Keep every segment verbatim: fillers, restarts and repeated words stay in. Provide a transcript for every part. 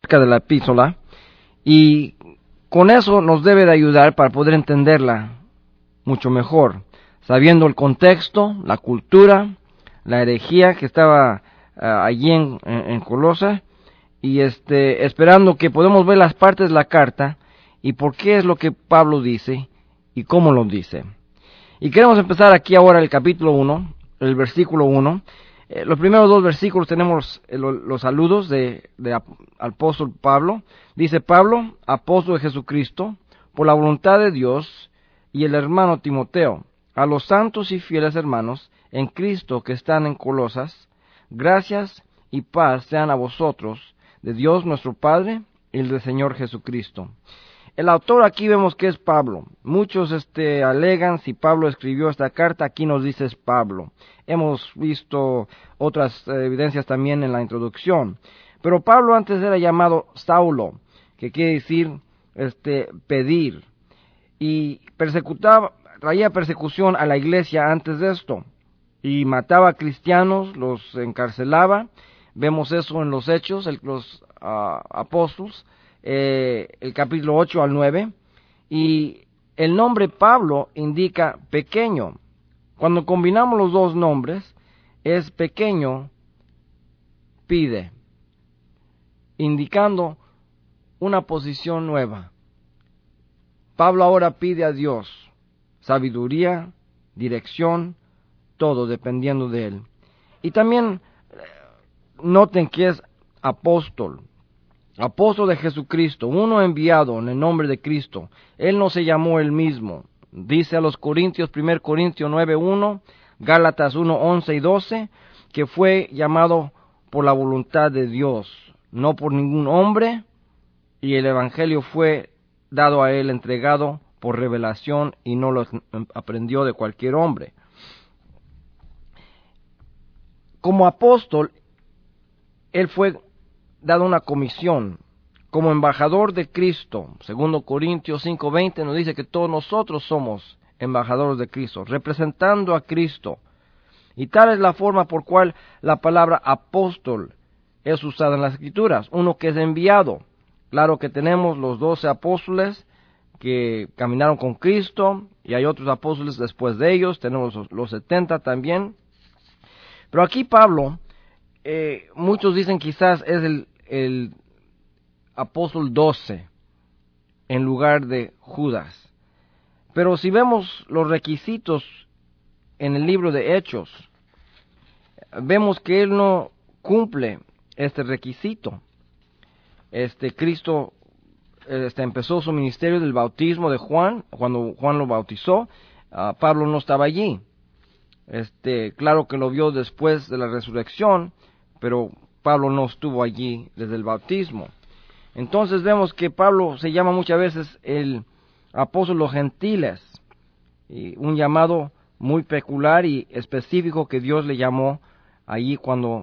acerca de la epístola, y con eso nos debe de ayudar para poder entenderla mucho mejor, sabiendo el contexto, la cultura, la herejía que estaba uh, allí en, en, en Colosa, y este, esperando que podamos ver las partes de la carta y por qué es lo que Pablo dice y cómo lo dice. Y queremos empezar aquí ahora el capítulo uno, el versículo uno. Eh, los primeros dos versículos tenemos eh, lo, los saludos de, de ap- apóstol Pablo. Dice: Pablo, apóstol de Jesucristo, por la voluntad de Dios, y el hermano Timoteo, a los santos y fieles hermanos en Cristo que están en Colosas, gracias y paz sean a vosotros, de Dios nuestro Padre y del Señor Jesucristo. El autor aquí vemos que es Pablo. Muchos este, alegan si Pablo escribió esta carta, aquí nos dice es Pablo. Hemos visto otras eh, evidencias también en la introducción. Pero Pablo antes era llamado Saulo, que quiere decir este, pedir. Y persecutaba, traía persecución a la iglesia antes de esto. Y mataba a cristianos, los encarcelaba. Vemos eso en los Hechos, el, los uh, apóstoles. Eh, el capítulo ocho al nueve, y el nombre Pablo indica pequeño. Cuando combinamos los dos nombres, es pequeño, pide, indicando una posición nueva. Pablo ahora pide a Dios sabiduría, dirección, todo dependiendo de él. Y también noten que es apóstol. Apóstol de Jesucristo, uno enviado en el nombre de Cristo. Él no se llamó él mismo. Dice a los Corintios, primero Corintios nueve uno, Gálatas uno once y doce, que fue llamado por la voluntad de Dios, no por ningún hombre, y el evangelio fue dado a él, entregado por revelación, y no lo aprendió de cualquier hombre. Como apóstol, él fue dado una comisión como embajador de Cristo. Segundo Corintios cinco veinte nos dice que todos nosotros somos embajadores de Cristo, representando a Cristo. Y tal es la forma por cual la palabra apóstol es usada en las Escrituras, uno que es enviado. Claro que tenemos los doce apóstoles que caminaron con Cristo, y hay otros apóstoles después de ellos, tenemos los, los setenta también. Pero aquí Pablo, Eh, muchos dicen quizás es el, el apóstol doce en lugar de Judas. Pero si vemos los requisitos en el libro de Hechos, vemos que él no cumple este requisito. Este Cristo este, empezó su ministerio del bautismo de Juan. Cuando Juan lo bautizó, uh, Pablo no estaba allí. Este, claro que lo vio después de la resurrección, pero Pablo no estuvo allí desde el bautismo. Entonces vemos que Pablo se llama muchas veces el apóstol de los gentiles, y un llamado muy peculiar y específico que Dios le llamó allí cuando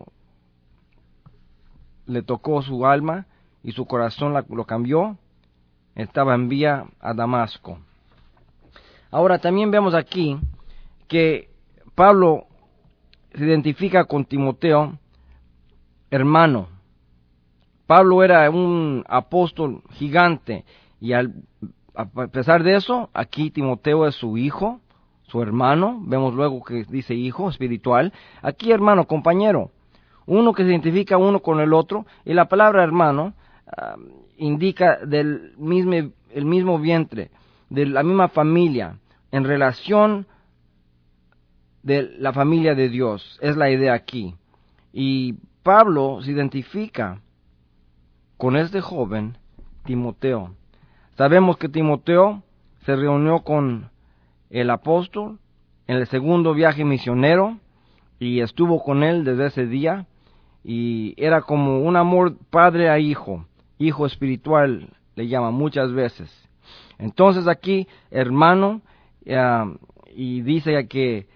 le tocó su alma y su corazón la, lo cambió. Estaba en vía a Damasco. Ahora también vemos aquí que Pablo se identifica con Timoteo, hermano. Pablo era un apóstol gigante, y al, a pesar de eso, aquí Timoteo es su hijo, su hermano. Vemos luego que dice hijo espiritual. Aquí hermano, compañero, uno que se identifica uno con el otro, y la palabra hermano uh, indica del mismo, el mismo vientre, de la misma familia, en relación de la familia de Dios. Es la idea aquí. Y Pablo se identifica con este joven Timoteo. Sabemos que Timoteo se reunió con el apóstol en el segundo viaje misionero y estuvo con él desde ese día, y era como un amor padre a hijo, hijo espiritual le llama muchas veces. Entonces aquí hermano, uh, y dice que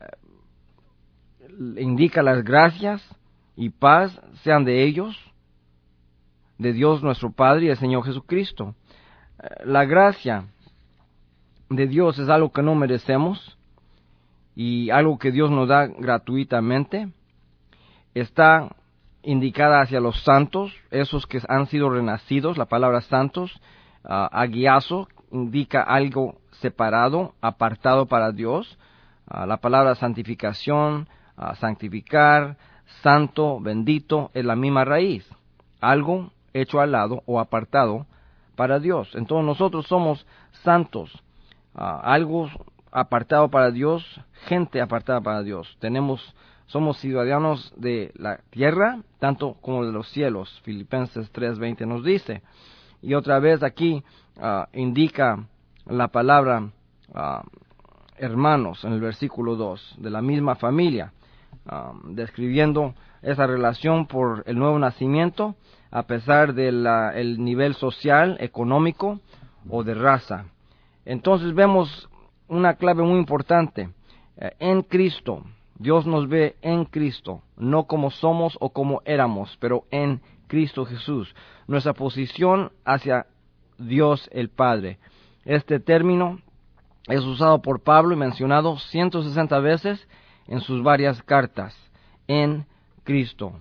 uh, indica las gracias y paz sean de ellos, de Dios nuestro Padre y del Señor Jesucristo. La gracia de Dios es algo que no merecemos y algo que Dios nos da gratuitamente. Está indicada hacia los santos, esos que han sido renacidos. La palabra santos, uh, agiazo, indica algo separado, apartado para Dios. Uh, la palabra santificación, uh, santificar, santo, bendito, es la misma raíz. Algo hecho al lado o apartado para Dios. Entonces nosotros somos santos, uh, algo apartado para Dios, gente apartada para Dios. Tenemos, somos ciudadanos de la tierra, tanto como de los cielos. Filipenses tres veinte nos dice. Y otra vez aquí uh, indica la palabra uh, hermanos en el versículo dos, de la misma familia, uh, describiendo esa relación por el nuevo nacimiento, a pesar del el nivel social, económico o de raza. Entonces vemos una clave muy importante. Eh, en Cristo, Dios nos ve en Cristo, no como somos o como éramos, pero en Cristo Jesús. Nuestra posición hacia Dios el Padre. Este término es usado por Pablo y mencionado ciento sesenta veces en sus varias cartas. En Cristo.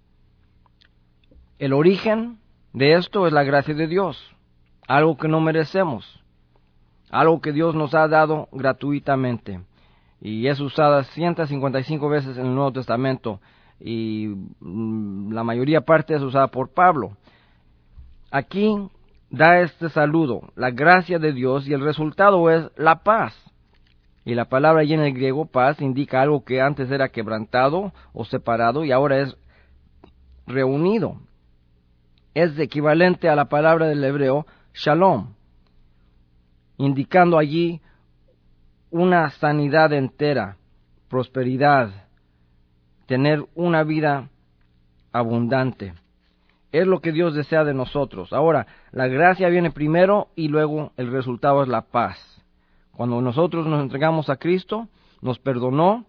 El origen de esto es la gracia de Dios, algo que no merecemos, algo que Dios nos ha dado gratuitamente, y es usada ciento cincuenta y cinco veces en el Nuevo Testamento, y la mayoría parte es usada por Pablo. Aquí da este saludo, la gracia de Dios, y el resultado es la paz. Y la palabra allí en el griego, paz, indica algo que antes era quebrantado o separado y ahora es reunido. Es equivalente a la palabra del hebreo shalom, indicando allí una sanidad entera, prosperidad, tener una vida abundante. Es lo que Dios desea de nosotros. Ahora, la gracia viene primero y luego el resultado es la paz. Cuando nosotros nos entregamos a Cristo, nos perdonó,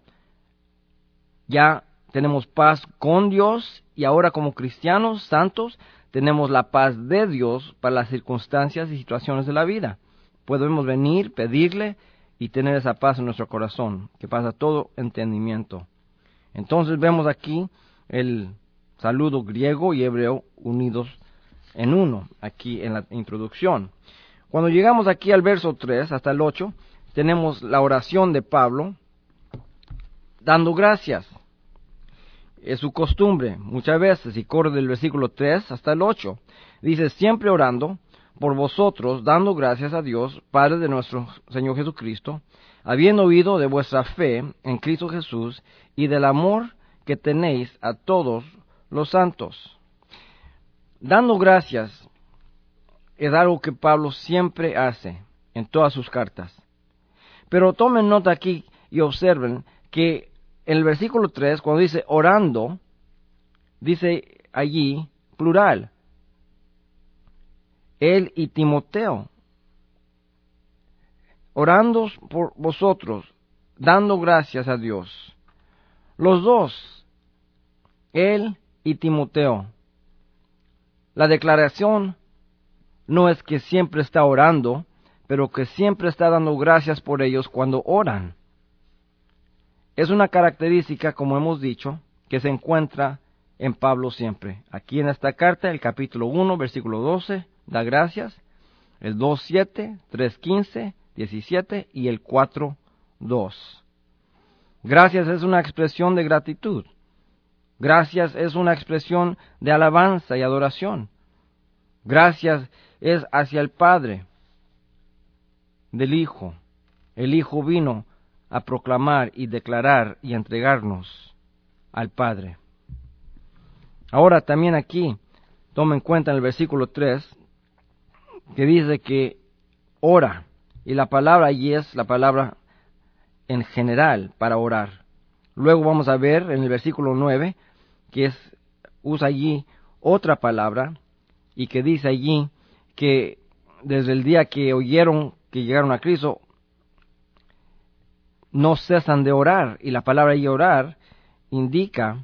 ya tenemos paz con Dios, y ahora como cristianos santos tenemos la paz de Dios para las circunstancias y situaciones de la vida. Podemos venir, pedirle y tener esa paz en nuestro corazón, que pasa todo entendimiento. Entonces vemos aquí el saludo griego y hebreo unidos en uno, aquí en la introducción. Cuando llegamos aquí al verso tres hasta el ocho, tenemos la oración de Pablo dando gracias. Es su costumbre muchas veces, y corre del versículo tres hasta el ocho. Dice, siempre orando por vosotros, dando gracias a Dios, Padre de nuestro Señor Jesucristo, habiendo oído de vuestra fe en Cristo Jesús y del amor que tenéis a todos los santos. Dando gracias es algo que Pablo siempre hace en todas sus cartas. Pero tomen nota aquí y observen que en el versículo tres, cuando dice orando, dice allí plural, él y Timoteo. Orando por vosotros, dando gracias a Dios. Los dos, él y Timoteo. La declaración no es que siempre está orando, pero que siempre está dando gracias por ellos cuando oran. Es una característica, como hemos dicho, que se encuentra en Pablo siempre. Aquí en esta carta, el capítulo uno, versículo doce, da gracias, el dos siete, tres quince, diecisiete y el cuatro dos. Gracias es una expresión de gratitud. Gracias es una expresión de alabanza y adoración. Gracias es hacia el Padre del Hijo. El Hijo vino a proclamar y declarar y entregarnos al Padre. Ahora también aquí, toma en cuenta en el versículo tres, que dice que ora, y la palabra allí es la palabra en general para orar. Luego vamos a ver en el versículo nueve, que es, usa allí otra palabra, y que dice allí que desde el día que oyeron que llegaron a Cristo, no cesan de orar, y la palabra allí orar indica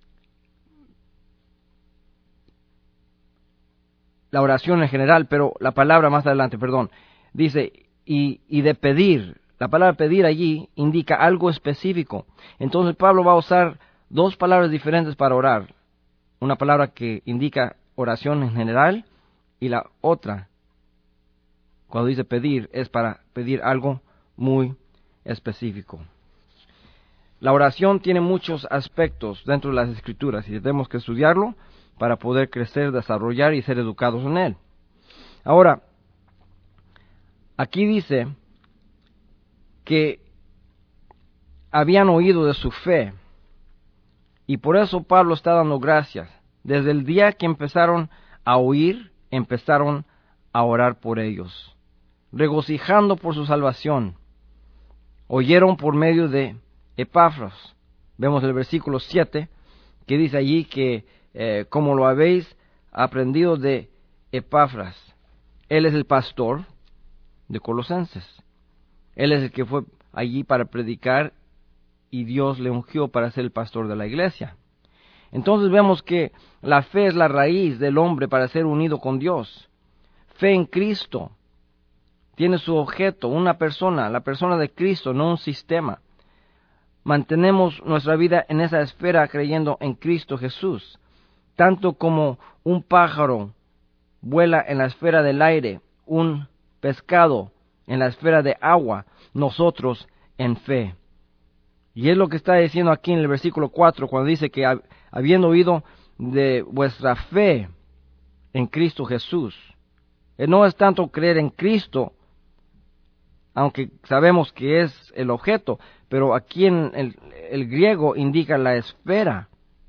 la oración en general, pero la palabra más adelante, perdón, dice, y, y de pedir. La palabra pedir allí indica algo específico. Entonces Pablo va a usar dos palabras diferentes para orar. una palabra que indica oración en general, y la otra, cuando dice pedir, es para pedir algo muy específico. La oración tiene muchos aspectos dentro de las Escrituras y tenemos que estudiarlo para poder crecer, desarrollar y ser educados en él. Ahora, aquí dice que habían oído de su fe, y por eso Pablo está dando gracias. Desde el día que empezaron a oír, empezaron a orar por ellos, regocijando por su salvación. Oyeron por medio de Epafras. Vemos el versículo siete, que dice allí que eh, como lo habéis aprendido de Epafras. Él es el pastor de Colosenses. Él es el que fue allí para predicar y Dios le ungió para ser el pastor de la iglesia. Entonces vemos que la fe es la raíz del hombre para ser unido con Dios. Fe en Cristo tiene su objeto, una persona, la persona de Cristo, no un sistema. Mantenemos nuestra vida en esa esfera creyendo en Cristo Jesús, tanto como un pájaro vuela en la esfera del aire, un pescado en la esfera de agua, nosotros en fe. Y es lo que está diciendo aquí en el versículo cuatro, cuando dice que habiendo oído de vuestra fe en Cristo Jesús. No es tanto creer en Cristo, aunque sabemos que es el objeto, pero aquí en el, el griego indica la esfera.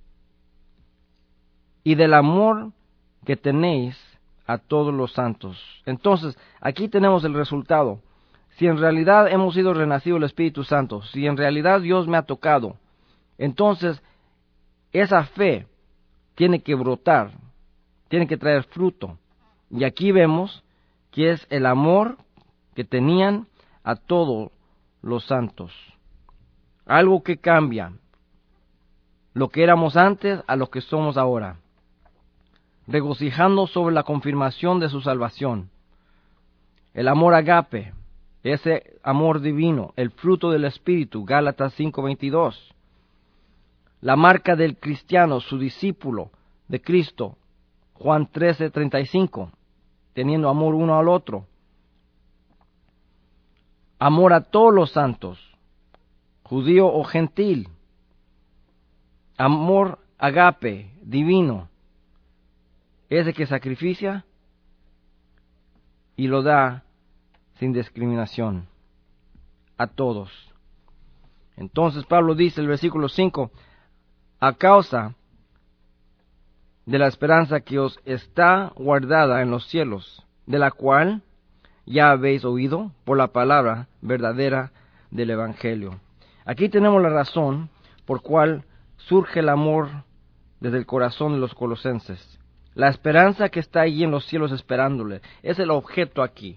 Y del amor que tenéis a todos los santos. Entonces, aquí tenemos el resultado. Si en realidad hemos sido renacido el Espíritu Santo, si en realidad Dios me ha tocado, entonces esa fe tiene que brotar, tiene que traer fruto. Y aquí vemos que es el amor que tenían a todos los santos. Algo que cambia lo que éramos antes a lo que somos ahora. Regocijando sobre la confirmación de su salvación. El amor agape, ese amor divino, el fruto del Espíritu, Gálatas cinco veintidós. La marca del cristiano, su discípulo de Cristo, Juan trece treinta y cinco, teniendo amor uno al otro. Amor a todos los santos, judío o gentil. Amor agape, divino, ese que sacrifica y lo da sin discriminación a todos. Entonces Pablo dice en el versículo cinco, a causa de la esperanza que os está guardada en los cielos, de la cual ya habéis oído por la palabra verdadera del Evangelio. Aquí tenemos la razón por cual surge el amor desde el corazón de los colosenses. La esperanza que está allí en los cielos esperándole. Es el objeto aquí.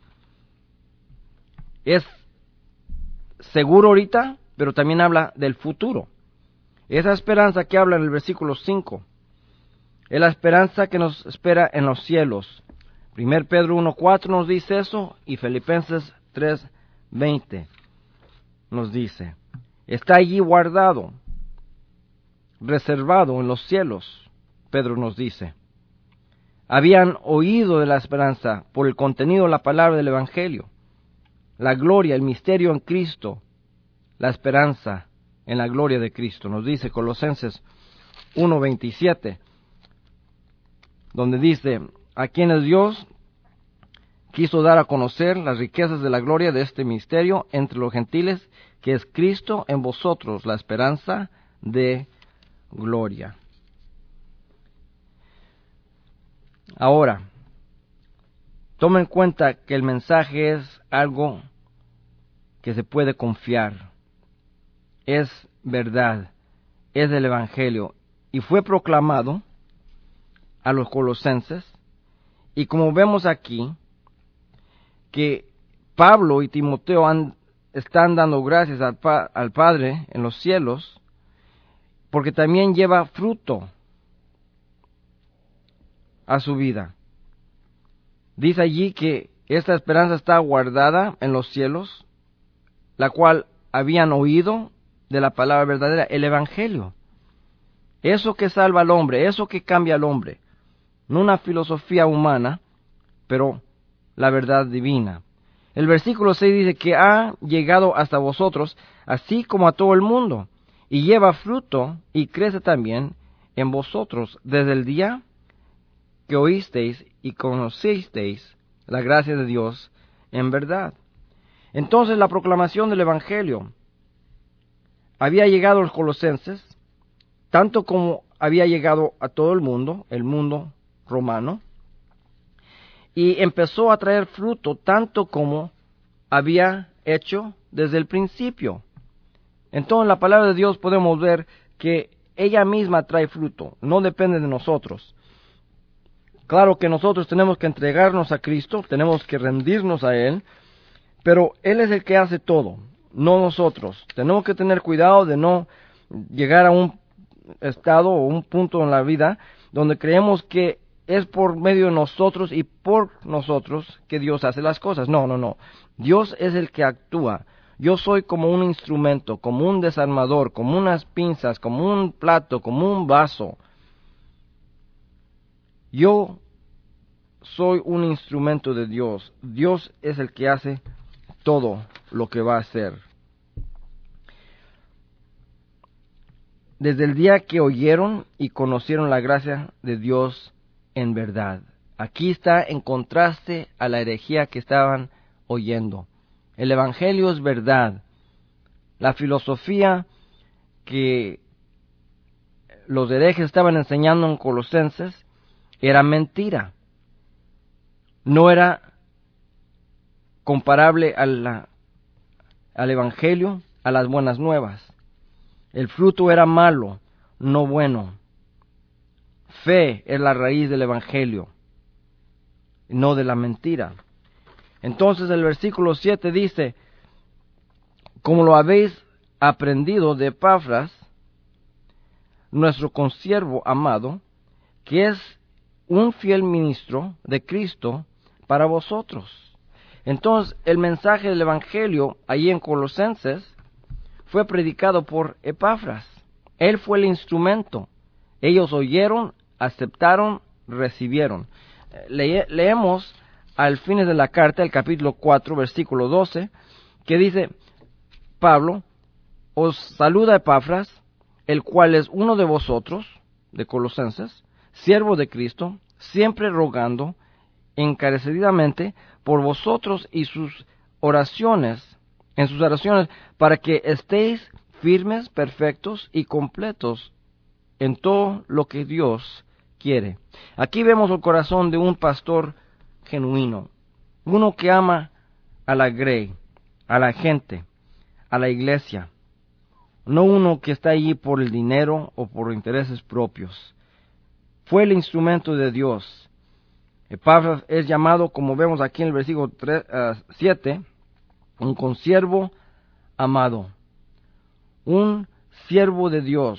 Es seguro ahorita, pero también habla del futuro. Esa esperanza que habla en el versículo cinco es la esperanza que nos espera en los cielos. Primero Pedro uno cuatro nos dice eso y Filipenses tres veinte nos dice. Está allí guardado, reservado en los cielos, Pedro nos dice. Habían oído de la esperanza por el contenido de la palabra del Evangelio, la gloria, el misterio en Cristo, la esperanza en la gloria de Cristo. Nos dice Colosenses uno veintisiete, donde dice, a quienes Dios quiso dar a conocer las riquezas de la gloria de este misterio entre los gentiles, que es Cristo en vosotros, la esperanza de gloria. Ahora, toma en cuenta que el mensaje es algo que se puede confiar, es verdad, es del Evangelio, y fue proclamado a los colosenses, y como vemos aquí, que Pablo y Timoteo han, están dando gracias al, pa, al Padre en los cielos, porque también lleva fruto a su vida. Dice allí que esta esperanza está guardada en los cielos, la cual habían oído de la palabra verdadera, el Evangelio. eso que salva al hombre, eso que cambia al hombre. No una filosofía humana, pero la verdad divina. El versículo seis dice que ha llegado hasta vosotros, así como a todo el mundo, y lleva fruto y crece también en vosotros desde el día que oísteis y conocisteis la gracia de Dios en verdad. Entonces la proclamación del Evangelio había llegado a los colosenses, tanto como había llegado a todo el mundo, el mundo romano, y empezó a traer fruto tanto como había hecho desde el principio. Entonces en la palabra de Dios podemos ver que ella misma trae fruto, no depende de nosotros. Claro que nosotros tenemos que entregarnos a Cristo, tenemos que rendirnos a Él, pero Él es el que hace todo, no nosotros. Tenemos que tener cuidado de no llegar a un estado o un punto en la vida donde creemos que es por medio de nosotros y por nosotros que Dios hace las cosas. No, no, no. Dios es el que actúa. Yo soy como un instrumento, como un desarmador, como unas pinzas, como un plato, como un vaso. Yo soy un instrumento de Dios. Dios es el que hace todo lo que va a hacer. Desde el día que oyeron y conocieron la gracia de Dios en verdad. Aquí está en contraste a la herejía que estaban oyendo. El Evangelio es verdad. La filosofía que los herejes estaban enseñando en Colosenses era mentira. No era comparable a la, al Evangelio, a las buenas nuevas. El fruto era malo, no bueno. Fe es la raíz del Evangelio, no de la mentira. Entonces el versículo siete dice, como lo habéis aprendido de Epafras, nuestro consiervo amado, que es un fiel ministro de Cristo para vosotros. Entonces el mensaje del Evangelio allí en Colosenses fue predicado por Epafras. Él fue el instrumento. Ellos oyeron, aceptaron, recibieron. Le leemos al fin de la carta, el capítulo cuatro, versículo doce, que dice, Pablo, os saluda Epafras, el cual es uno de vosotros, de Colosenses, siervo de Cristo, siempre rogando encarecidamente por vosotros y sus oraciones, en sus oraciones, para que estéis firmes, perfectos y completos en todo lo que Dios quiere. Aquí vemos el corazón de un pastor genuino, uno que ama a la grey, a la gente, a la iglesia, no uno que está allí por el dinero o por intereses propios. Fue el instrumento de Dios. Epafras es llamado, como vemos aquí en el versículo siete, un consiervo amado, un siervo de Dios,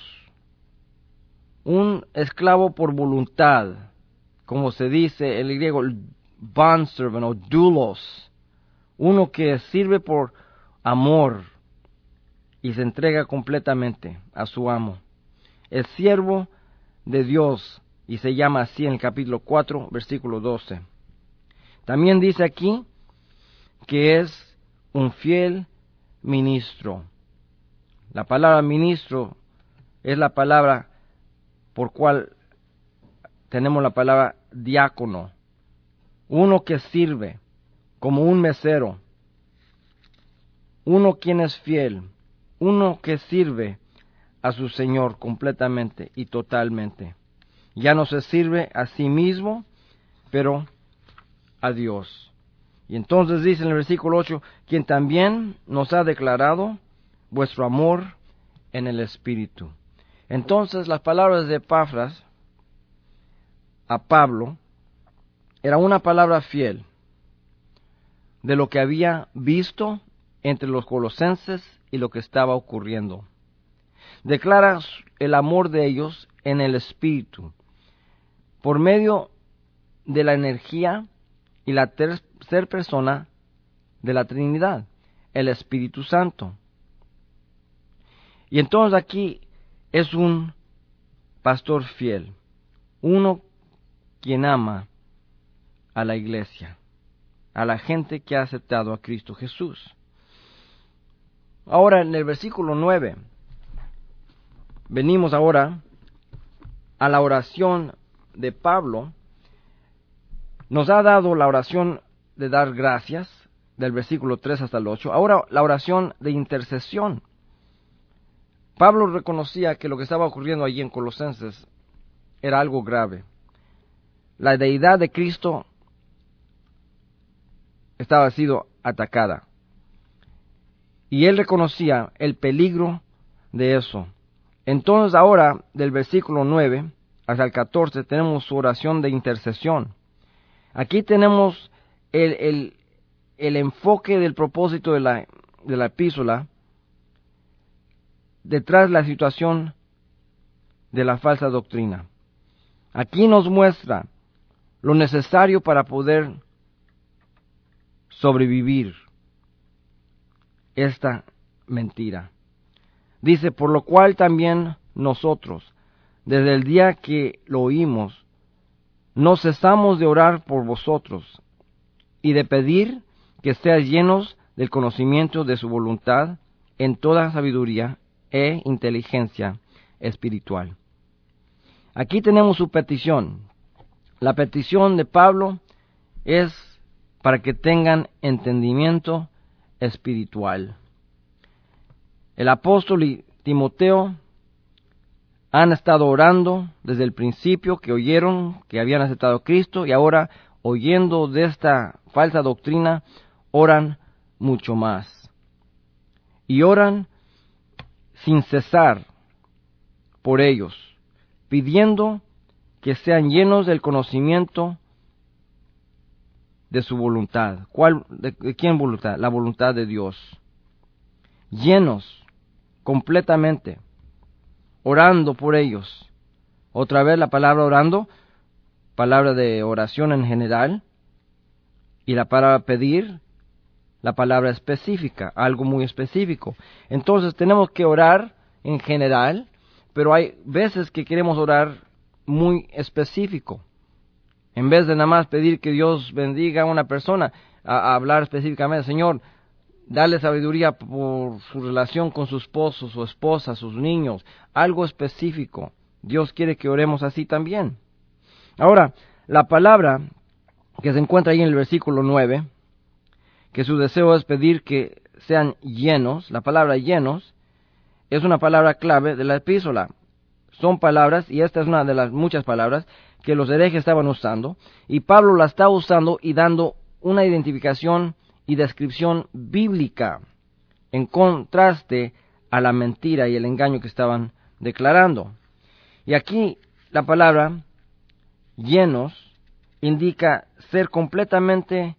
un esclavo por voluntad, como se dice en el griego, bondservant o doulos, uno que sirve por amor y se entrega completamente a su amo. Es siervo de Dios y se llama así en el capítulo cuatro, versículo doce. También dice aquí que es un fiel ministro. La palabra ministro es la palabra por cual tenemos la palabra diácono, uno que sirve como un mesero, uno quien es fiel, uno que sirve a su Señor completamente y totalmente. Ya no se sirve a sí mismo, pero a Dios. Y entonces dice en el versículo ocho, quien también nos ha declarado vuestro amor en el Espíritu. Entonces las palabras de Epafras a Pablo era una palabra fiel de lo que había visto entre los colosenses y lo que estaba ocurriendo. Declara el amor de ellos en el Espíritu, por medio de la energía y la tercera persona de la Trinidad, el Espíritu Santo. Y entonces aquí es un pastor fiel, uno quien ama a la iglesia, a la gente que ha aceptado a Cristo Jesús. Ahora en el versículo nueve, venimos ahora a la oración de Pablo. Nos ha dado la oración de dar gracias, del versículo tres hasta el ocho. Ahora la oración de intercesión. Pablo reconocía que lo que estaba ocurriendo allí en Colosenses era algo grave. La deidad de Cristo estaba siendo atacada. Y él reconocía el peligro de eso. Entonces ahora, del versículo nueve hasta el catorce, tenemos su oración de intercesión. Aquí tenemos el, el, el enfoque del propósito de la, de la epístola detrás de la situación de la falsa doctrina. Aquí nos muestra lo necesario para poder sobrevivir esta mentira. Dice, por lo cual también nosotros, desde el día que lo oímos, no cesamos de orar por vosotros y de pedir que seáis llenos del conocimiento de su voluntad en toda sabiduría e inteligencia espiritual. Aquí tenemos su petición. La petición de Pablo es para que tengan entendimiento espiritual. El apóstol y Timoteo han estado orando desde el principio que oyeron que habían aceptado a Cristo, y ahora, oyendo de esta falsa doctrina, oran mucho más. Y oran sin cesar por ellos, pidiendo que sean llenos del conocimiento de su voluntad. ¿Cuál, de, de quién voluntad? La voluntad de Dios. Llenos completamente, orando por ellos. Otra vez la palabra orando, palabra de oración en general, y la palabra pedir, la palabra específica, algo muy específico. Entonces tenemos que orar en general, pero hay veces que queremos orar muy específico. En vez de nada más pedir que Dios bendiga a una persona, a, a hablar específicamente, Señor, dale sabiduría por su relación con su esposo, su esposa, sus niños, algo específico. Dios quiere que oremos así también. Ahora, la palabra que se encuentra ahí en el versículo nueve, que su deseo es pedir que sean llenos, la palabra llenos, es una palabra clave de la epístola. Son palabras, y esta es una de las muchas palabras que los herejes estaban usando, y Pablo la está usando y dando una identificación y descripción bíblica en contraste a la mentira y el engaño que estaban declarando. Y aquí la palabra llenos indica ser completamente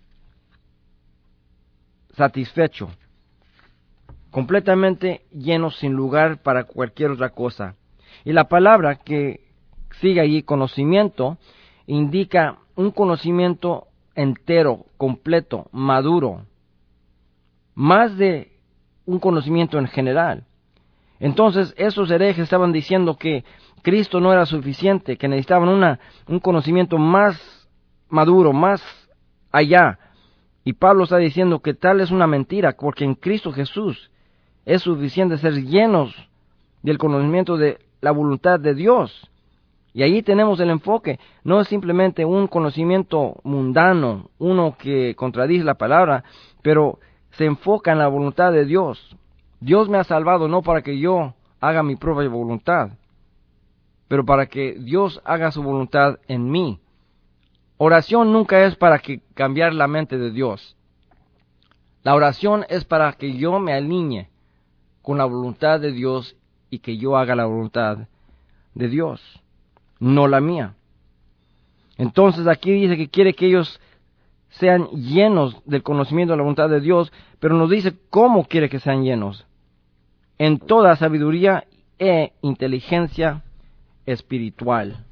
satisfecho, completamente llenos sin lugar para cualquier otra cosa. Y la palabra que sigue allí, conocimiento, indica un conocimiento entero, completo, maduro, más de un conocimiento en general. Entonces esos herejes estaban diciendo que Cristo no era suficiente, que necesitaban una, un conocimiento más maduro, más allá. Y Pablo está diciendo que tal es una mentira, porque en Cristo Jesús es suficiente ser llenos del conocimiento de la voluntad de Dios. Y ahí tenemos el enfoque. No es simplemente un conocimiento mundano, uno que contradice la palabra, pero se enfoca en la voluntad de Dios. Dios me ha salvado no para que yo haga mi propia voluntad, pero para que Dios haga su voluntad en mí. Oración nunca es para que cambiar la mente de Dios. La oración es para que yo me alinee con la voluntad de Dios y que yo haga la voluntad de Dios, no la mía. Entonces aquí dice que quiere que ellos sean llenos del conocimiento de la voluntad de Dios, pero nos dice cómo quiere que sean llenos. En toda sabiduría e inteligencia espiritual.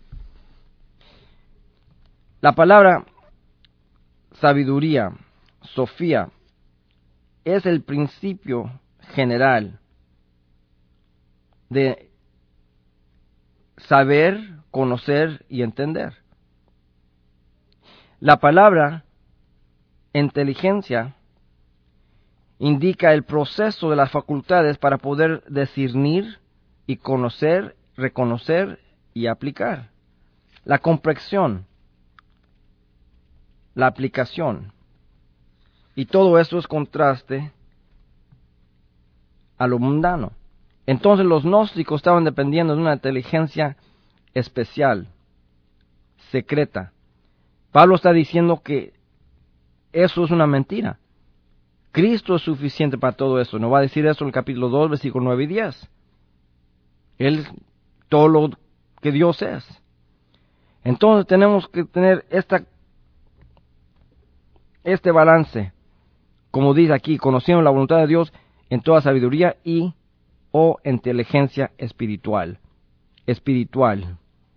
La palabra sabiduría, Sofía, es el principio general de saber, conocer y entender. La palabra inteligencia indica el proceso de las facultades para poder discernir y conocer, reconocer y aplicar. La comprensión, la aplicación. Y todo eso es contraste a lo mundano. Entonces los gnósticos estaban dependiendo de una inteligencia especial, secreta. Pablo está diciendo que eso es una mentira. Cristo es suficiente para todo eso. No va a decir eso en el capítulo dos, versículos nueve y diez. Él, todo lo que Dios es. Entonces tenemos que tener esta, este balance, como dice aquí, conociendo la voluntad de Dios en toda sabiduría y o inteligencia espiritual. Espiritual.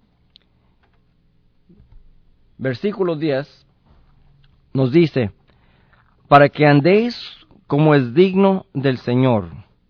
Versículo diez nos dice, para que andéis como es digno del Señor.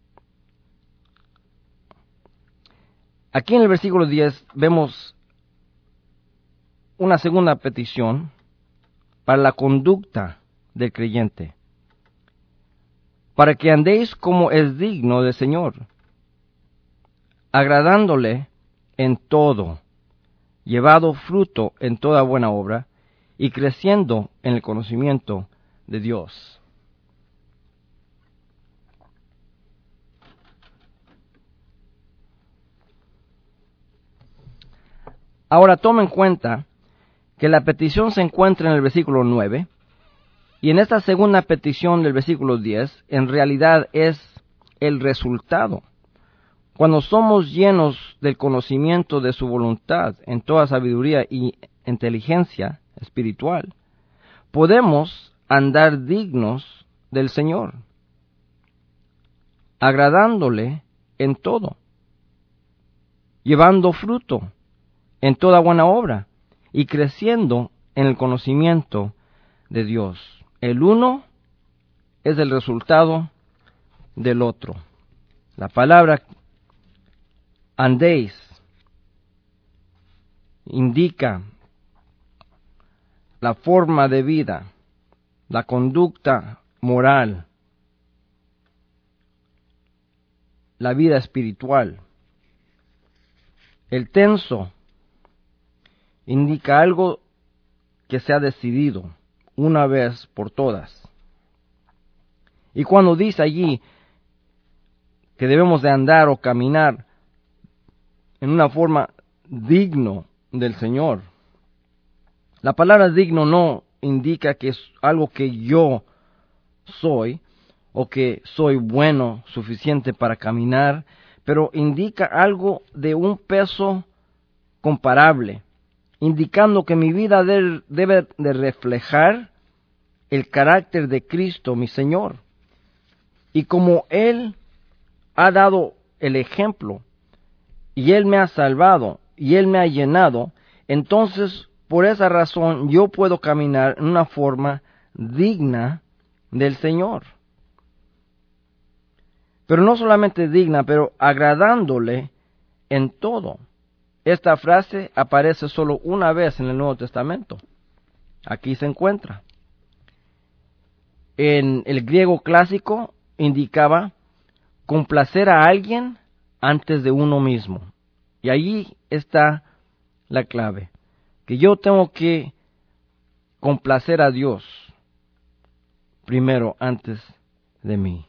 Aquí en el versículo diez vemos una segunda petición para la conducta del creyente. Para que andéis como es digno del Señor, agradándole en todo, llevado fruto en toda buena obra, y creciendo en el conocimiento de Dios. Ahora toma en cuenta que la petición se encuentra en el versículo nueve, y en esta segunda petición del versículo diez, en realidad es el resultado. Cuando somos llenos del conocimiento de su voluntad en toda sabiduría y inteligencia espiritual, podemos andar dignos del Señor, agradándole en todo, llevando fruto en toda buena obra y creciendo en el conocimiento de Dios. El uno es el resultado del otro. La palabra andéis indica la forma de vida, la conducta moral, la vida espiritual. El tenso indica algo que se ha decidido una vez por todas. Y cuando dice allí que debemos de andar o caminar en una forma digno del Señor, la palabra digno no indica que es algo que yo soy o que soy bueno suficiente para caminar, pero indica algo de un peso comparable, indicando que mi vida de, debe de reflejar el carácter de Cristo, mi Señor. Y como Él ha dado el ejemplo, y Él me ha salvado, y Él me ha llenado, entonces por esa razón yo puedo caminar en una forma digna del Señor. Pero no solamente digna, pero agradándole en todo. Esta frase aparece solo una vez en el Nuevo Testamento. Aquí se encuentra. En el griego clásico indicaba complacer a alguien antes de uno mismo. Y allí está la clave, que yo tengo que complacer a Dios primero antes de mí.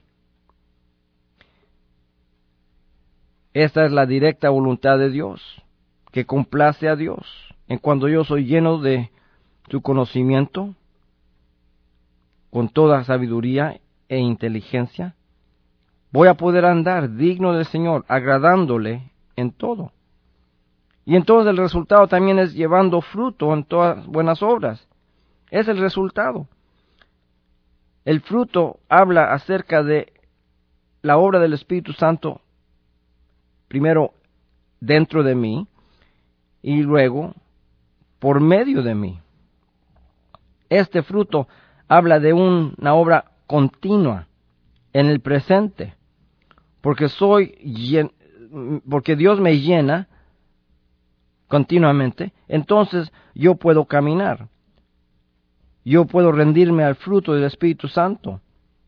Esta es la directa voluntad de Dios, que complace a Dios. En cuando yo soy lleno de su conocimiento, con toda sabiduría e inteligencia, voy a poder andar digno del Señor, agradándole en todo. Y entonces el resultado también es llevando fruto en todas buenas obras. Es el resultado. El fruto habla acerca de la obra del Espíritu Santo, primero dentro de mí y luego por medio de mí. Este fruto habla de una obra continua en el presente, porque soy llen- porque Dios me llena continuamente, entonces yo puedo caminar. Yo puedo rendirme al fruto del Espíritu Santo.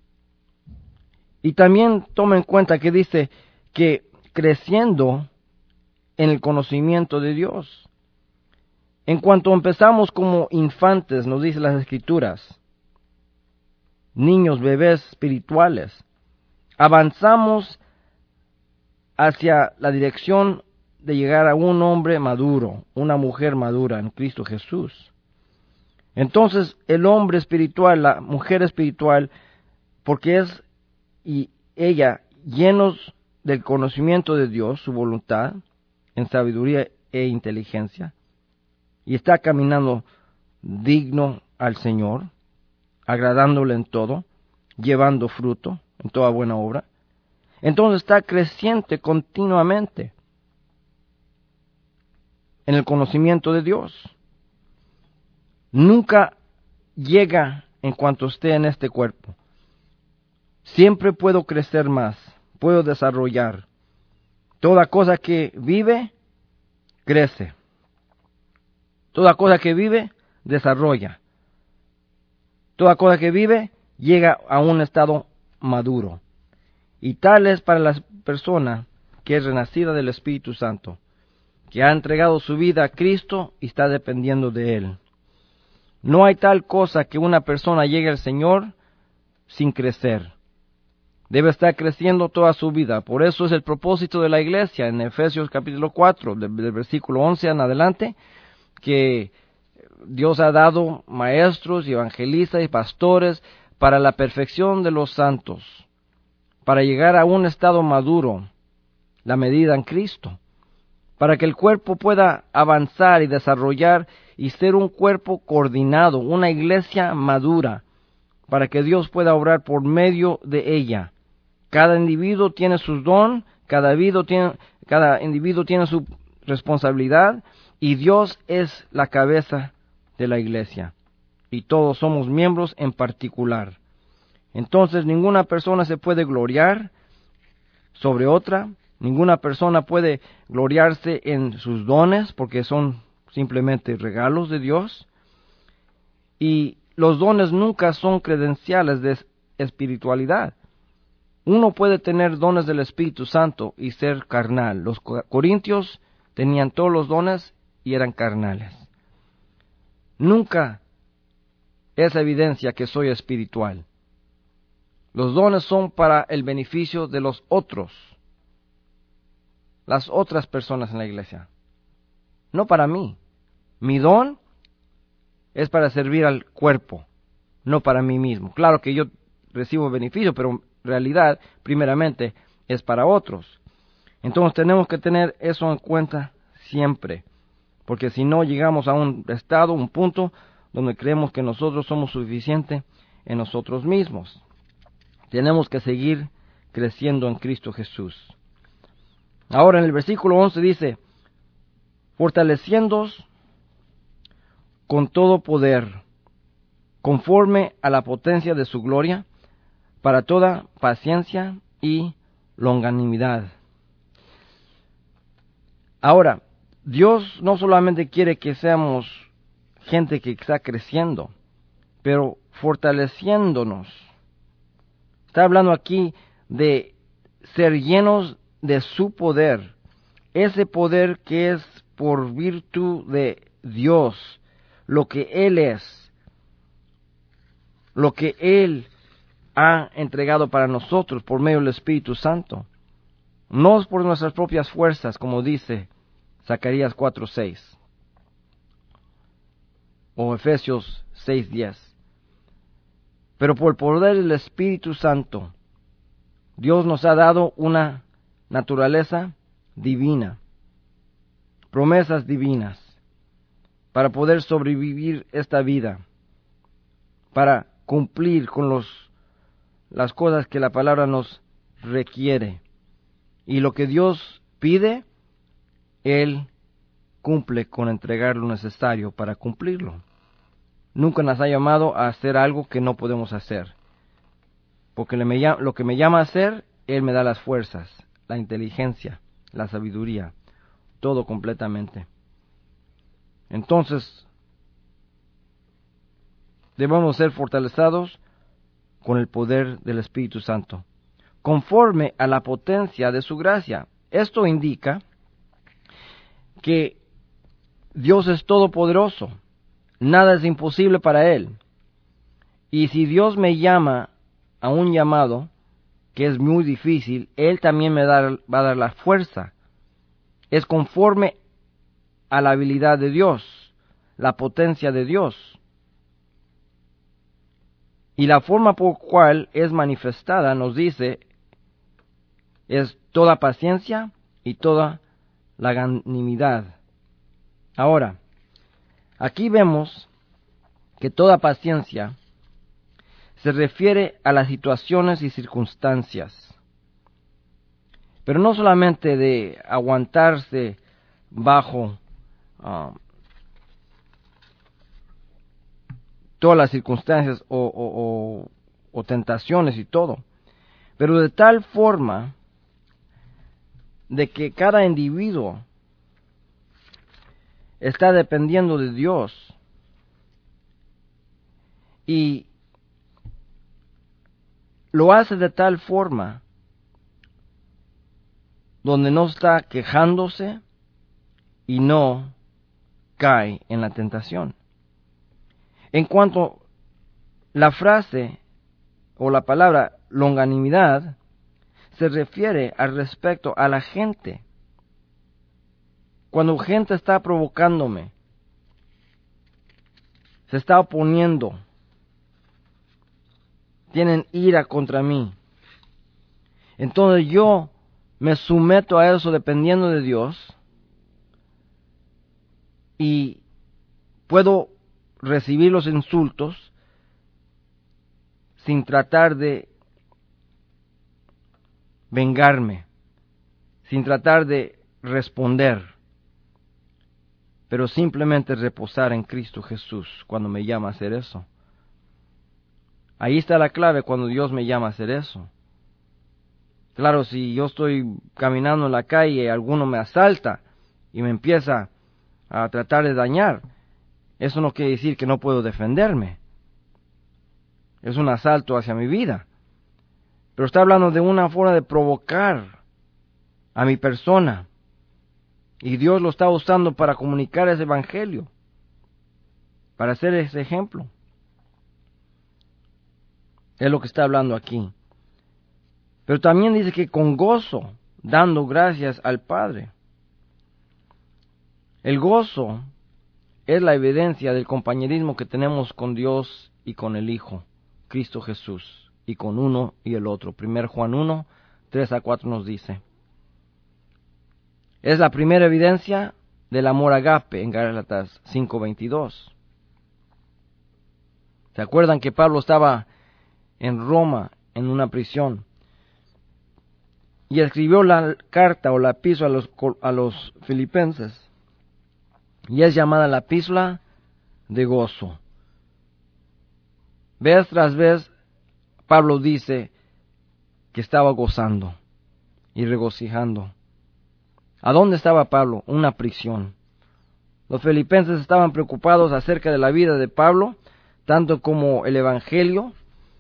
Y también toma en cuenta que dice que creciendo en el conocimiento de Dios. En cuanto empezamos como infantes, nos dice las Escrituras, niños, bebés espirituales, avanzamos hacia la dirección de llegar a un hombre maduro, una mujer madura en Cristo Jesús. Entonces el hombre espiritual, la mujer espiritual, porque es y ella llenos del conocimiento de Dios, su voluntad, en sabiduría e inteligencia, y está caminando digno al Señor, agradándole en todo, llevando fruto en toda buena obra, entonces está creciente continuamente en el conocimiento de Dios. Nunca llega en cuanto esté en este cuerpo. Siempre puedo crecer más, puedo desarrollar. Toda cosa que vive, crece. Toda cosa que vive, desarrolla. Toda cosa que vive, llega a un estado maduro. Y tal es para la persona que es renacida del Espíritu Santo, que ha entregado su vida a Cristo y está dependiendo de Él. No hay tal cosa que una persona llegue al Señor sin crecer. Debe estar creciendo toda su vida. Por eso es el propósito de la iglesia en Efesios capítulo cuatro, del, del versículo once en adelante, que Dios ha dado maestros y evangelistas y pastores para la perfección de los santos, para llegar a un estado maduro, la medida en Cristo, para que el cuerpo pueda avanzar y desarrollar y ser un cuerpo coordinado, una iglesia madura, para que Dios pueda obrar por medio de ella. Cada individuo tiene su don, cada individuo tiene, cada individuo tiene su responsabilidad, y Dios es la cabeza de la iglesia, y todos somos miembros en particular. Entonces ninguna persona se puede gloriar sobre otra, ninguna persona puede gloriarse en sus dones, porque son simplemente regalos de Dios, y los dones nunca son credenciales de espiritualidad. Uno puede tener dones del Espíritu Santo y ser carnal. Los corintios tenían todos los dones y eran carnales. Nunca es evidencia que soy espiritual. Los dones son para el beneficio de los otros, las otras personas en la iglesia, no para mí. Mi don es para servir al cuerpo, no para mí mismo. Claro que yo recibo beneficio, pero en realidad, primeramente, es para otros. Entonces tenemos que tener eso en cuenta siempre, porque si no llegamos a un estado, un punto, donde creemos que nosotros somos suficientes en nosotros mismos. Tenemos que seguir creciendo en Cristo Jesús. Ahora en el versículo once dice, fortaleciéndoos con todo poder, conforme a la potencia de su gloria, para toda paciencia y longanimidad. Ahora, Dios no solamente quiere que seamos gente que está creciendo, pero fortaleciéndonos. Está hablando aquí de ser llenos de su poder, ese poder que es por virtud de Dios, lo que Él es, lo que Él ha entregado para nosotros por medio del Espíritu Santo. No es por nuestras propias fuerzas, como dice Zacarías cuatro seis o Efesios seis diez, pero por el poder del Espíritu Santo. Dios nos ha dado una naturaleza divina, promesas divinas, para poder sobrevivir esta vida, para cumplir con los, las cosas que la palabra nos requiere. Y lo que Dios pide, Él cumple con entregar lo necesario para cumplirlo. Nunca nos ha llamado a hacer algo que no podemos hacer. Porque lo que me llama a hacer, Él me da las fuerzas, la inteligencia, la sabiduría, todo completamente. Entonces, debemos ser fortalecidos con el poder del Espíritu Santo, conforme a la potencia de su gracia. Esto indica que Dios es todopoderoso, nada es imposible para Él. Y si Dios me llama a un llamado que es muy difícil, Él también me da, va a dar la fuerza. Es conforme a la habilidad de Dios, la potencia de Dios. Y la forma por cual es manifestada, nos dice, es toda paciencia y toda longanimidad. Ahora, aquí vemos que toda paciencia se refiere a las situaciones y circunstancias, pero no solamente de aguantarse bajo uh, todas las circunstancias o, o, o, o tentaciones y todo, pero de tal forma de que cada individuo está dependiendo de Dios y lo hace de tal forma donde no está quejándose y no cae en la tentación. En cuanto a la frase o la palabra longanimidad, se refiere al respecto a la gente. Cuando gente está provocándome, se está oponiendo, tienen ira contra mí, entonces yo me someto a eso dependiendo de Dios y puedo recibir los insultos sin tratar de vengarme, sin tratar de responder, pero simplemente reposar en Cristo Jesús cuando me llama a hacer eso. Ahí está la clave cuando Dios me llama a hacer eso. Claro, si yo estoy caminando en la calle y alguno me asalta y me empieza a tratar de dañar, eso no quiere decir que no puedo defenderme. Es un asalto hacia mi vida. Pero está hablando de una forma de provocar a mi persona. Y Dios lo está usando para comunicar ese evangelio, para hacer ese ejemplo. Es lo que está hablando aquí. Pero también dice que con gozo, dando gracias al Padre. El gozo es la evidencia del compañerismo que tenemos con Dios y con el Hijo, Cristo Jesús, y con uno y el otro. primero Juan uno, tres a cuatro nos dice. Es la primera evidencia del amor agape en Gálatas cinco veintidós. ¿Se acuerdan que Pablo estaba en Roma, en una prisión, y escribió la carta o la epístola a los, a los filipenses? Y es llamada la epístola de gozo. Vez tras vez, Pablo dice que estaba gozando y regocijando. ¿A dónde estaba Pablo? Una prisión. Los filipenses estaban preocupados acerca de la vida de Pablo, tanto como el evangelio.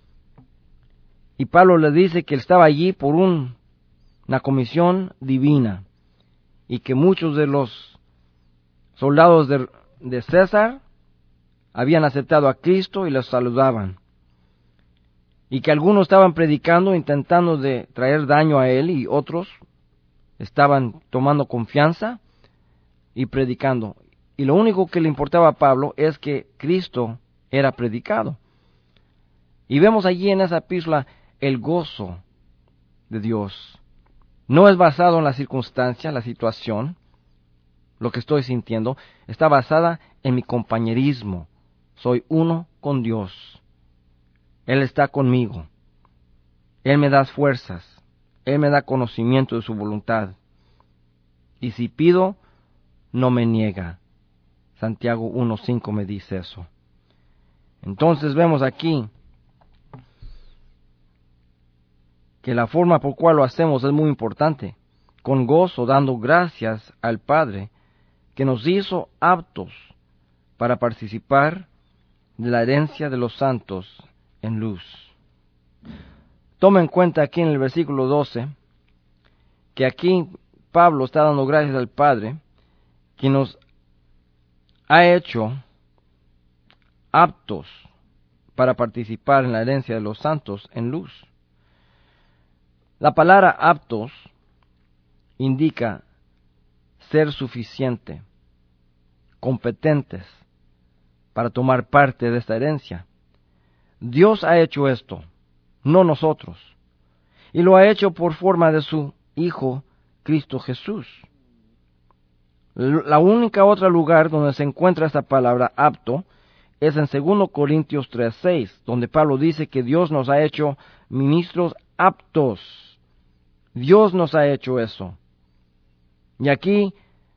Y Pablo le dice que él estaba allí por un, una comisión divina y que muchos de los soldados de, de César habían aceptado a Cristo y los saludaban. Y que algunos estaban predicando, intentando de traer daño a él, y otros estaban tomando confianza y predicando. Y lo único que le importaba a Pablo es que Cristo era predicado. Y vemos allí en esa epístola el gozo de Dios. No es basado en la circunstancia, la situación, lo que estoy sintiendo. Está basada en mi compañerismo. Soy uno con Dios. Él está conmigo. Él me da fuerzas. Él me da conocimiento de su voluntad. Y si pido, no me niega. Santiago uno cinco me dice eso. Entonces vemos aquí que la forma por cual lo hacemos es muy importante. Con gozo, dando gracias al Padre, que nos hizo aptos para participar de la herencia de los santos en luz. Toma en cuenta aquí en el versículo doce, que aquí Pablo está dando gracias al Padre, que nos ha hecho aptos para participar en la herencia de los santos en luz. La palabra aptos indica ser suficiente, competentes para tomar parte de esta herencia. Dios ha hecho esto, no nosotros, y lo ha hecho por forma de su Hijo Cristo Jesús. La única otra lugar donde se encuentra esta palabra apto es en dos Corintios tres seis, donde Pablo dice que Dios nos ha hecho ministros aptos. Dios nos ha hecho eso. Y aquí,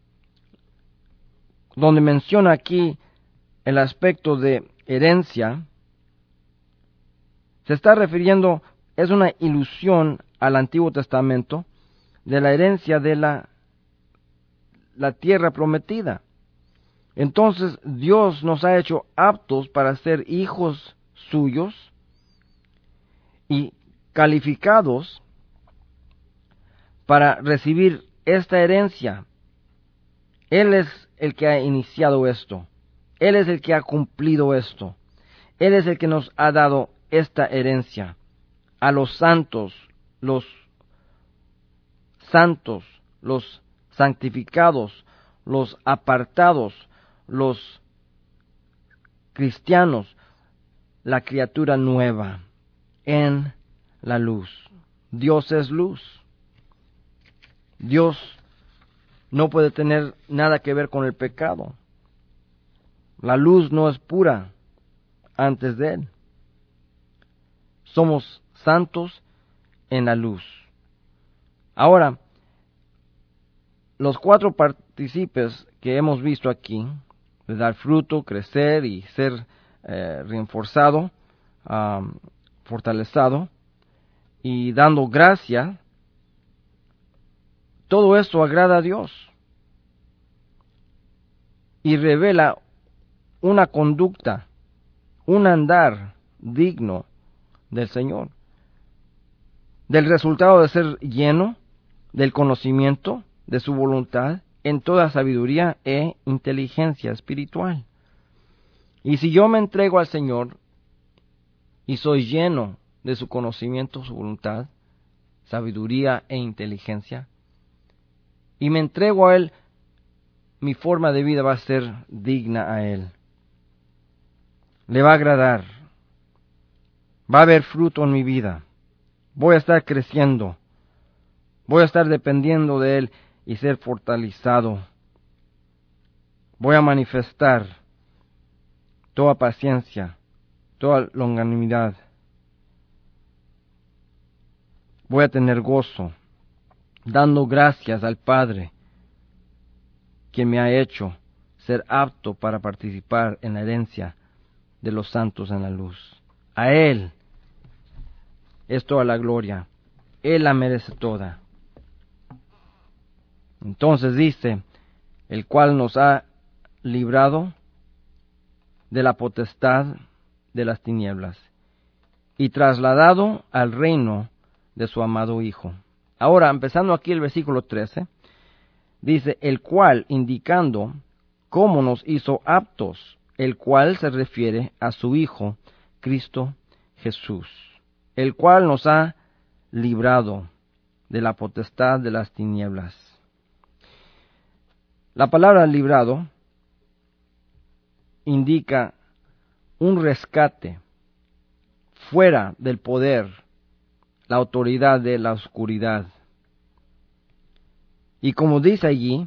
donde menciona aquí el aspecto de herencia, se está refiriendo, es una ilusión al Antiguo Testamento, de la herencia de la, la tierra prometida. Entonces Dios nos ha hecho aptos para ser hijos suyos y calificados para recibir esta herencia. Él es el que ha iniciado esto. Él es el que ha cumplido esto. Él es el que nos ha dado esta herencia a los santos, los santos, los santificados, los apartados, los cristianos, la criatura nueva en la luz. Dios es luz. Dios no puede tener nada que ver con el pecado. La luz no es pura antes de Él. Somos santos en la luz. Ahora, los cuatro partícipes que hemos visto aquí, de dar fruto, crecer y ser eh, reforzado, um, fortalecido y dando gracia, todo esto agrada a Dios y revela una conducta, un andar digno del Señor, del resultado de ser lleno del conocimiento de su voluntad en toda sabiduría e inteligencia espiritual. Y si yo me entrego al Señor y soy lleno de su conocimiento, su voluntad, sabiduría e inteligencia, y me entrego a Él, mi forma de vida va a ser digna a Él. Le va a agradar. Va a haber fruto en mi vida. Voy a estar creciendo. Voy a estar dependiendo de Él y ser fortalecido. Voy a manifestar toda paciencia, toda longanimidad. Voy a tener gozo, dando gracias al Padre, quien me ha hecho ser apto para participar en la herencia de los santos en la luz. A Él es toda la gloria. Él la merece toda. Entonces dice, el cual nos ha librado de la potestad de las tinieblas y trasladado al reino de su amado Hijo. Ahora, empezando aquí el versículo trece, dice, el cual, indicando cómo nos hizo aptos, el cual se refiere a su Hijo, Cristo Jesús, el cual nos ha librado de la potestad de las tinieblas. La palabra librado indica un rescate fuera del poder, la autoridad de la oscuridad. Y como dice allí,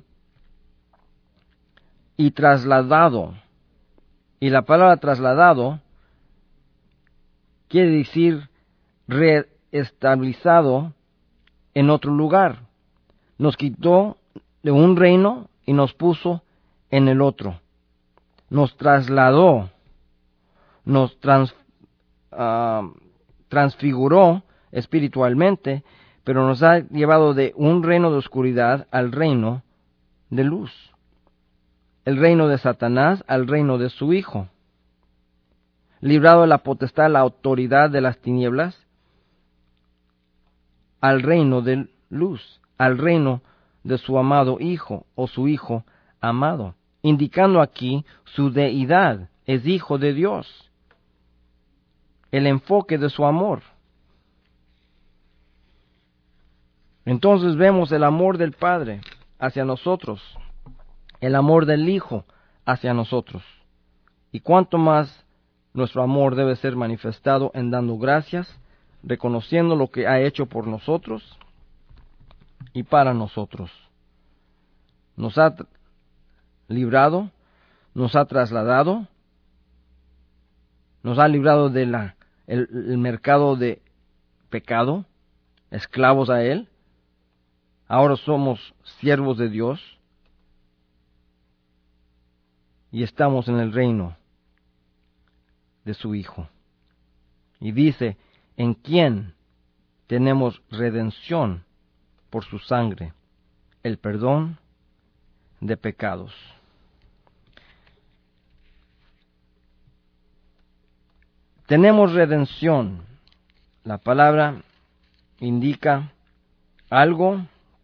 y trasladado, y la palabra trasladado quiere decir reestabilizado en otro lugar. Nos quitó de un reino y nos puso en el otro. Nos trasladó, nos trans, uh, transfiguró espiritualmente, pero nos ha llevado de un reino de oscuridad al reino de luz. el reino de Satanás al reino de su Hijo, librado de la potestad, la autoridad de las tinieblas, al reino de luz, al reino de su amado Hijo o su Hijo amado, indicando aquí su deidad, es Hijo de Dios, el enfoque de su amor. Entonces vemos el amor del Padre hacia nosotros, el amor del Hijo hacia nosotros, y cuánto más nuestro amor debe ser manifestado en dando gracias, reconociendo lo que ha hecho por nosotros y para nosotros. Nos ha librado, nos ha trasladado, nos ha librado de la, el, el mercado de pecado, esclavos a él. Ahora somos siervos de Dios y estamos en el reino de su Hijo. Y dice, en quien tenemos redención por su sangre, el perdón de pecados. Tenemos redención. La palabra indica algo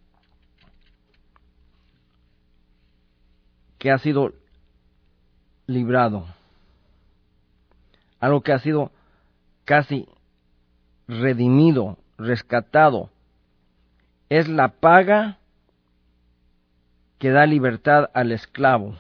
que ha sido librado, algo que ha sido casi redimido, rescatado. Es la paga que da libertad al esclavo.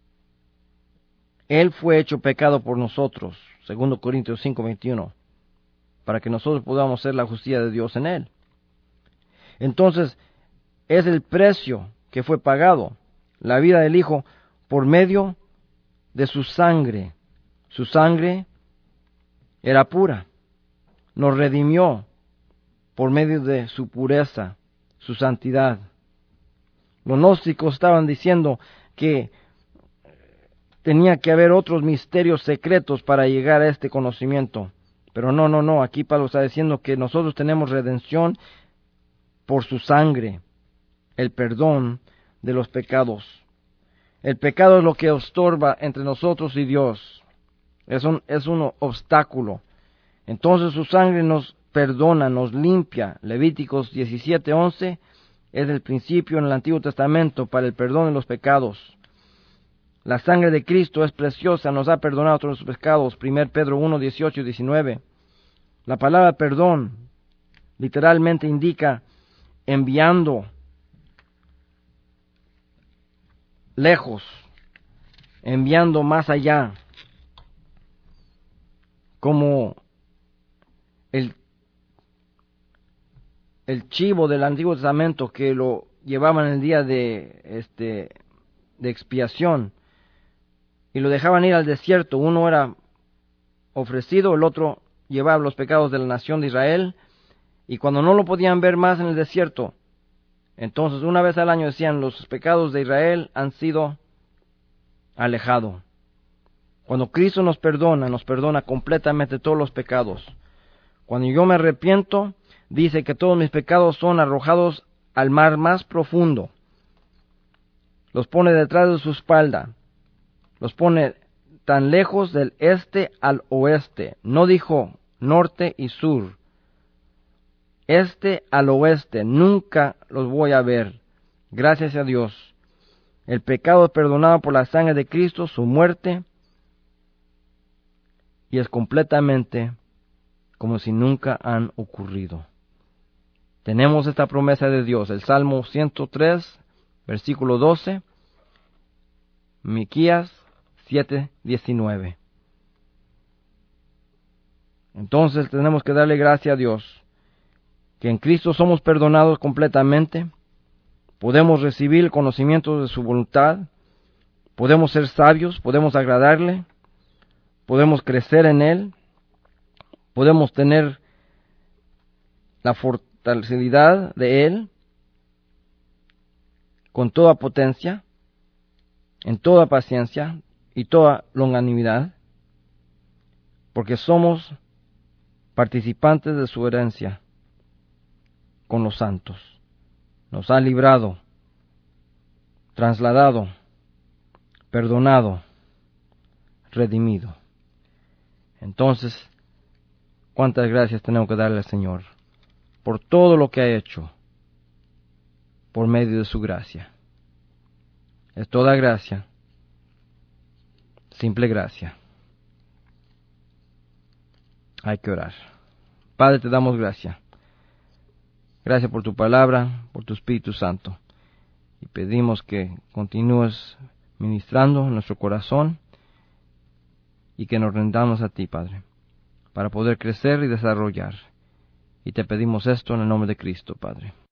Él fue hecho pecado por nosotros, segundo Corintios cinco veintiuno, para que nosotros podamos ser la justicia de Dios en él. Entonces, es el precio que fue pagado, la vida del Hijo, por medio de su sangre. Su sangre era pura. Nos redimió por medio de su pureza, su santidad. Los gnósticos estaban diciendo que tenía que haber otros misterios secretos para llegar a este conocimiento. Pero no, no, no. Aquí Pablo está diciendo que nosotros tenemos redención por su sangre, el perdón de los pecados. El pecado es lo que estorba entre nosotros y Dios. Es un, es un obstáculo. Entonces su sangre nos perdona, nos limpia. Levíticos diecisiete once es el principio en el Antiguo Testamento para el perdón de los pecados. La sangre de Cristo es preciosa, nos ha perdonado todos los pecados. primero Pedro uno dieciocho y diecinueve. La palabra perdón literalmente indica enviando lejos, enviando más allá, como el, el chivo del Antiguo Testamento que lo llevaban el día de, este, de expiación y lo dejaban ir al desierto. Uno era ofrecido, el otro llevaba los pecados de la nación de Israel, y cuando no lo podían ver más en el desierto, entonces una vez al año decían, los pecados de Israel han sido alejados. Cuando Cristo nos perdona, nos perdona completamente todos los pecados. Cuando yo me arrepiento, dice que todos mis pecados son arrojados al mar más profundo. Los pone detrás de su espalda. Los pone tan lejos del este al oeste. No dijo norte y sur. Este al oeste. Nunca los voy a ver. Gracias a Dios. El pecado es perdonado por la sangre de Cristo, su muerte, y es completamente como si nunca han ocurrido. Tenemos esta promesa de Dios, el Salmo ciento tres, versículo doce, Miquías siete diecinueve. Entonces tenemos que darle gracias a Dios, que en Cristo somos perdonados completamente, podemos recibir el conocimiento de su voluntad, podemos ser sabios, podemos agradarle, podemos crecer en Él, podemos tener la fortaleza de Él con toda potencia, en toda paciencia y toda longanimidad, porque somos participantes de su herencia con los santos. Nos ha librado, trasladado, perdonado, redimido. Entonces, cuántas gracias tenemos que darle al Señor por todo lo que ha hecho por medio de su gracia. Es toda gracia, simple gracia. Hay que orar. Padre, te damos gracias. Gracias por tu palabra, por tu Espíritu Santo. Y pedimos que continúes ministrando en nuestro corazón y que nos rendamos a ti, Padre, para poder crecer y desarrollar. Y te pedimos esto en el nombre de Cristo, Padre.